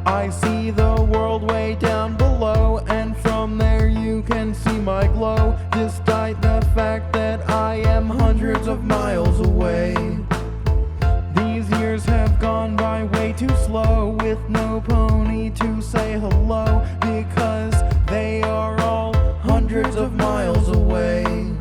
I see the world way down below, and from there you can see my glow, despite the fact that I am hundreds of miles away. These years have gone by way too slow, with no pony to say hello, because they are all hundreds of miles away.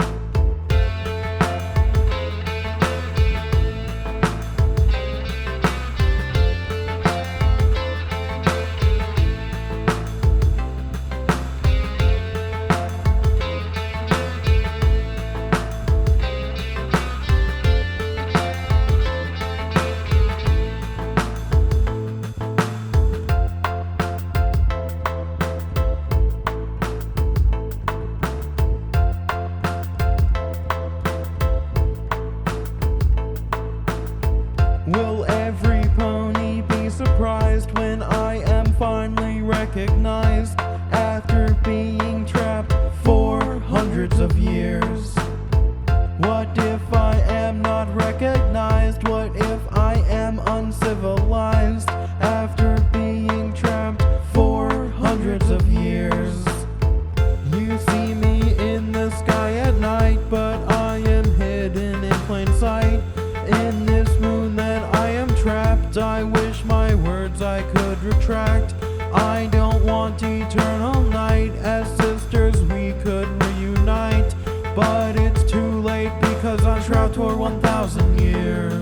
Will every pony be surprised when I am finally recognized after being trapped for hundreds of years? What if I am not recognized? What if I am uncivilized after being trapped for hundreds of years? You see me in the sky at night, but I am hidden in plain sight. In this moon that I am trapped, I wish my words I could retract. I don't want eternal night. As sisters we could reunite, but it's too late because I'm trapped for 1,000 years.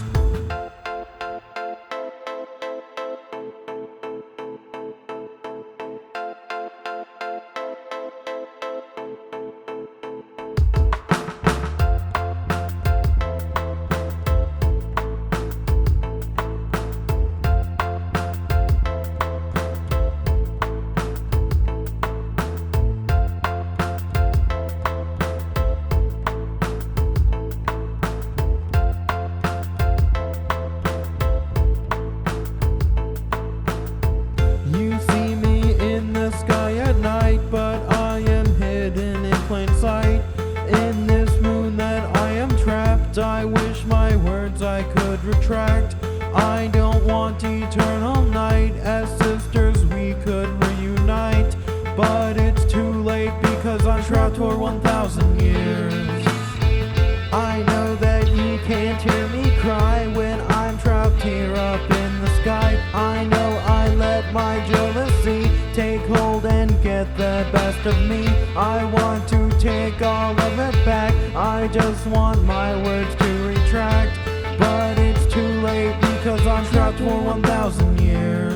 You see me in the sky at night, but I am hidden in plain sight. In this moon that I am trapped, I wish my words I could retract. I don't want eternal night. As sisters we could reunite, but it's too late because I'm trapped for 1,000 years. I know that you can't hear me cry when I'm trapped here up in the sky. I know I let my jealousy take hold and get the best of me. I want to take all of it back. I just want my words to retract, but it's too late because I'm trapped for 1,000 years.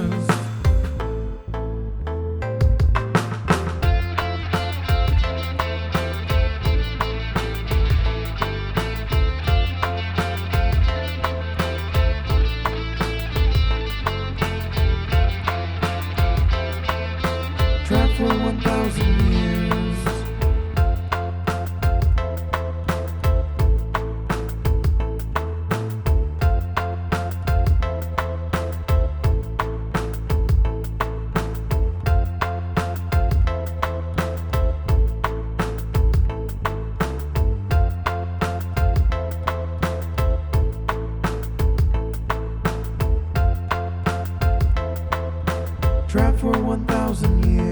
Trapped for 1,000 years. Trapped for 1,000 years.